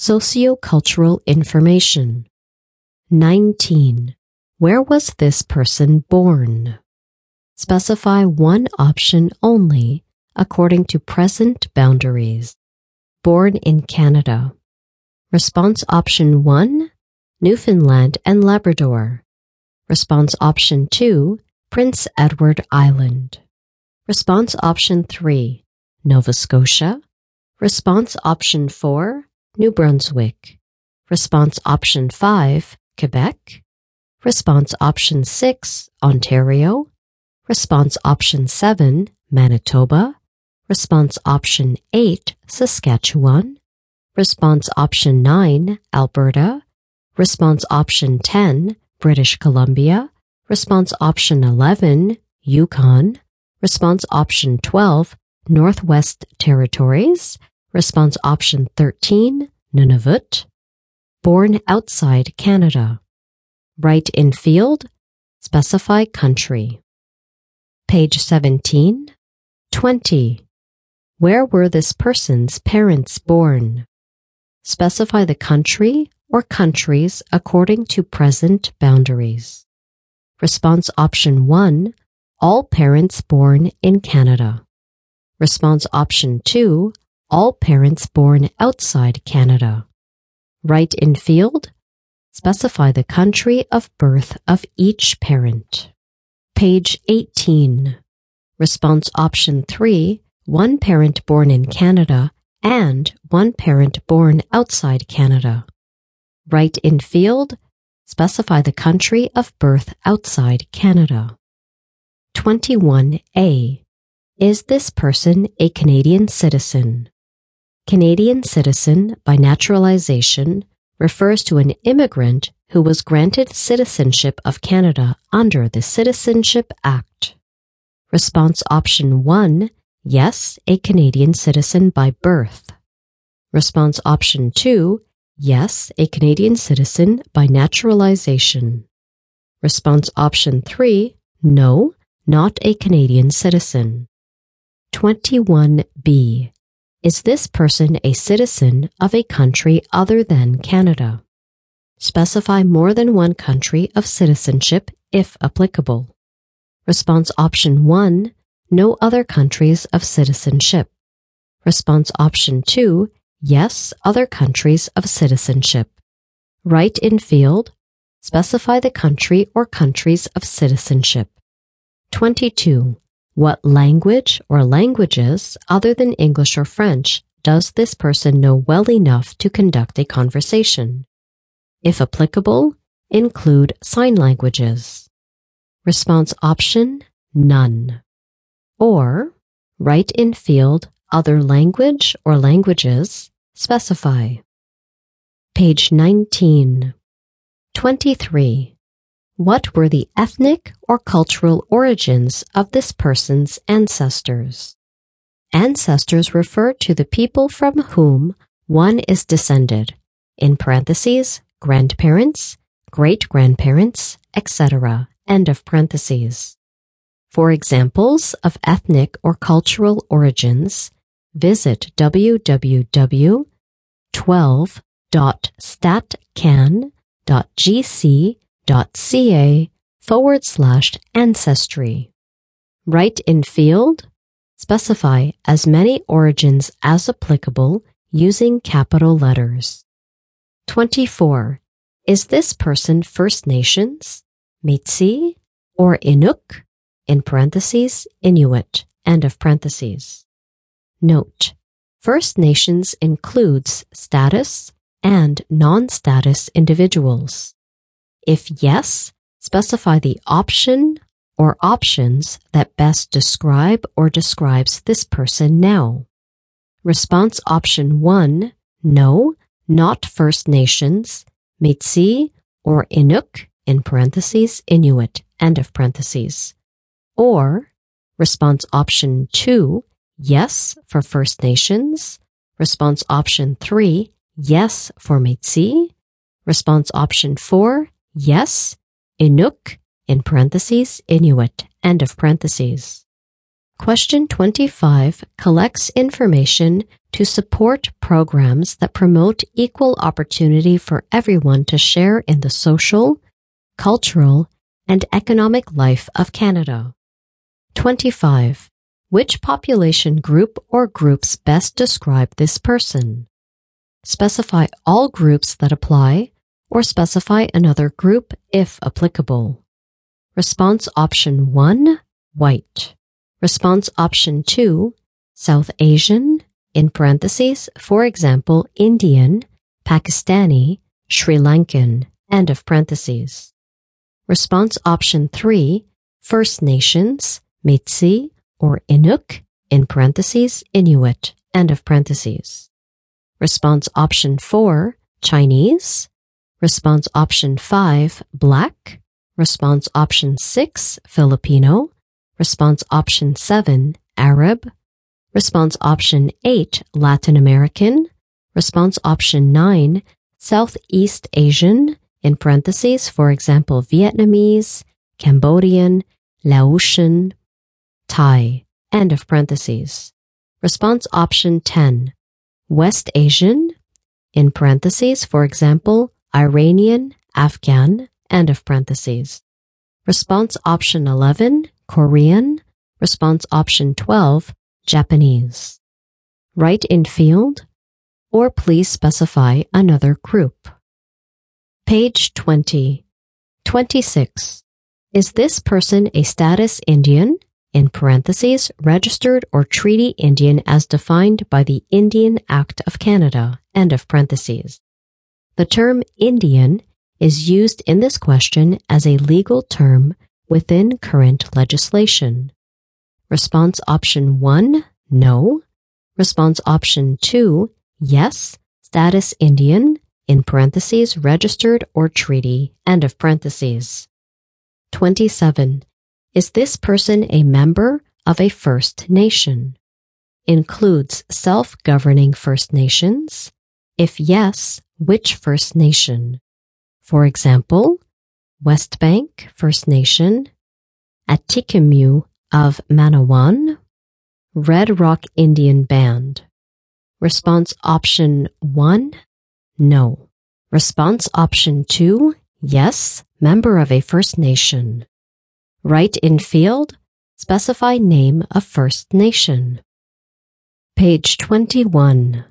Sociocultural information. 19. Where was this person born? Specify one option only according to present boundaries. Born in Canada. Response option 1, Newfoundland and Labrador. Response option 2, Prince Edward Island. Response option 3, Nova Scotia. Response option 4, New Brunswick. Response option 5, Quebec. Response option 6, Ontario. Response option 7, Manitoba. Response option 8, Saskatchewan. Response option 9, Alberta. Response option 10, British Columbia. Response option 11, Yukon. Response option 12, Northwest Territories. Response option 13, Nunavut. Born outside Canada. Write in field, specify country. Page 17. 20. Where were this person's parents born? Specify the country or countries according to present boundaries. Response option 1, all parents born in Canada. Response option 2, all parents born outside Canada. Write in field, specify the country of birth of each parent. Page 18. Response option 3, one parent born in Canada and one parent born outside Canada. Write in field, specify the country of birth outside Canada. 21A. Is this person a Canadian citizen? Canadian citizen by naturalization refers to an immigrant who was granted citizenship of Canada under the Citizenship Act. Response option 1, yes, a Canadian citizen by birth. Response option 2, yes, a Canadian citizen by naturalization. Response option 3, no, not a Canadian citizen. 21B. Is this person a citizen of a country other than Canada? Specify more than one country of citizenship if applicable. Response option 1, no other countries of citizenship. Response option 2, yes, other countries of citizenship. Write in field, specify the country or countries of citizenship. 22. What language or languages other than English or French does this person know well enough to conduct a conversation? If applicable, include sign languages. Response option, none. Or, write in field other language or languages, specify. Page 19. 23. What were the ethnic or cultural origins of this person's ancestors? Ancestors refer to the people from whom one is descended, in parentheses, grandparents, great-grandparents, etc., end of parentheses. For examples of ethnic or cultural origins, visit www.12.statcan.gc.ca/ancestry. Write in field, specify as many origins as applicable using capital letters. 24. Is this person First Nations, Métis, or Inuk, in parentheses, Inuit, end of parentheses? Note: First Nations includes status and non-status individuals. If yes, specify the option or options that best describe or describes this person now. Response option 1, no, not First Nations, Métis, or Inuk, in parentheses, Inuit, end of parentheses. Or, response option 2, yes for First Nations. Response option 3, yes for Métis. Response option 4, yes, Inuk, in parentheses, Inuit, end of parentheses. Question 25 collects information to support programs that promote equal opportunity for everyone to share in the social, cultural, and economic life of Canada. 25. Which population group or groups best describe this person? Specify all groups that apply, or specify another group if applicable. Response option 1, white. Response option 2, South Asian, in parentheses, for example, Indian, Pakistani, Sri Lankan, end of parentheses. Response option 3, First Nations, Métis, or Inuk, in parentheses, Inuit, end of parentheses. Response option 4, Chinese. Response option 5, Black. Response option 6, Filipino. Response option 7, Arab. Response option 8, Latin American. Response option 9, Southeast Asian, in parentheses, for example, Vietnamese, Cambodian, Laotian, Thai, end of parentheses. Response option 10, West Asian, in parentheses, for example, Iranian, Afghan, end of parentheses. Response option 11, Korean. Response option 12, Japanese. Write in field, or please specify another group. Page 20. 26. Is this person a status Indian, in parentheses, registered or treaty Indian as defined by the Indian Act of Canada, end of parentheses. The term Indian is used in this question as a legal term within current legislation. Response option 1, no. Response option 2, yes, status Indian, in parentheses, registered or treaty, end of parentheses. 27. Is this person a member of a First Nation? Includes self-governing First Nations? If yes, which First Nation? For example, Westbank First Nation, Atikamekw of Manawan, Red Rock Indian Band. Response option 1, no. Response option 2, yes, member of a First Nation. Write in field, specify name of First Nation. Page 21.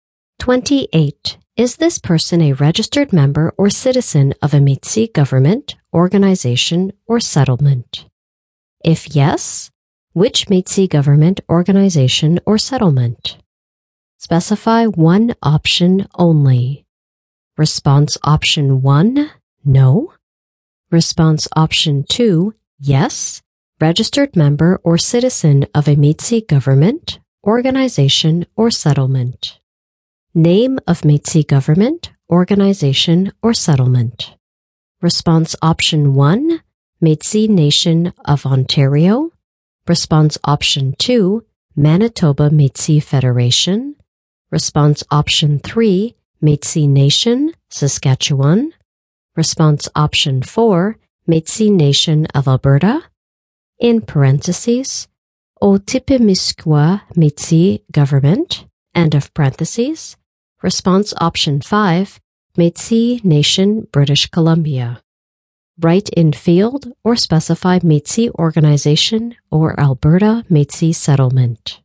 28. Is this person a registered member or citizen of a Métis government, organization, or settlement? If yes, which Métis government, organization, or settlement? Specify one option only. Response option 1, no. Response option 2, yes, registered member or citizen of a Métis government, organization, or settlement. Name of Métis government, organization, or settlement. Response option 1, Métis Nation of Ontario. Response option 2, Manitoba Métis Federation. Response option 3, Métis Nation, Saskatchewan. Response option 4, Métis Nation of Alberta. In parentheses, Otipemisiwak Métis Government, end of parentheses. Response option 5, Métis Nation, British Columbia. Write in field or specify Métis organization or Alberta Métis settlement.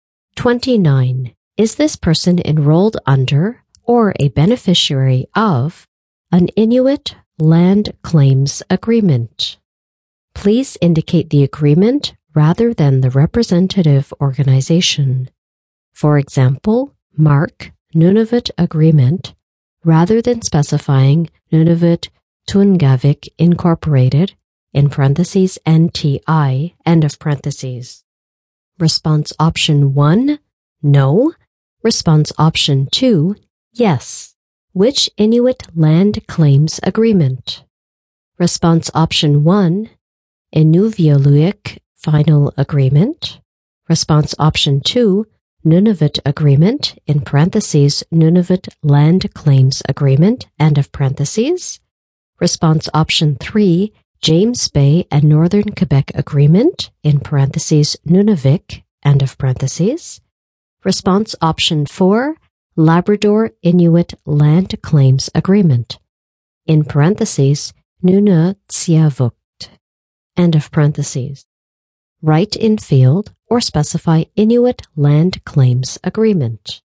29. Is this person enrolled under or a beneficiary of an Inuit Land Claims Agreement? Please indicate the agreement rather than the representative organization. For example, mark Nunavut Agreement rather than specifying Nunavut Tungavik Incorporated, in parentheses NTI, end of parentheses. Response option 1, no. Response option 2, yes. Which Inuit Land Claims Agreement? Response option 1, Inuvialuit Final Agreement. Response option 2, Nunavut Agreement, in parentheses Nunavut Land Claims Agreement, end of parentheses. Response option 3, James Bay and Northern Quebec Agreement, in parentheses, Nunavik, end of parentheses. Response option 4, Labrador Inuit Land Claims Agreement, in parentheses, Nunavut, end of parentheses. Write in field or specify Inuit Land Claims Agreement.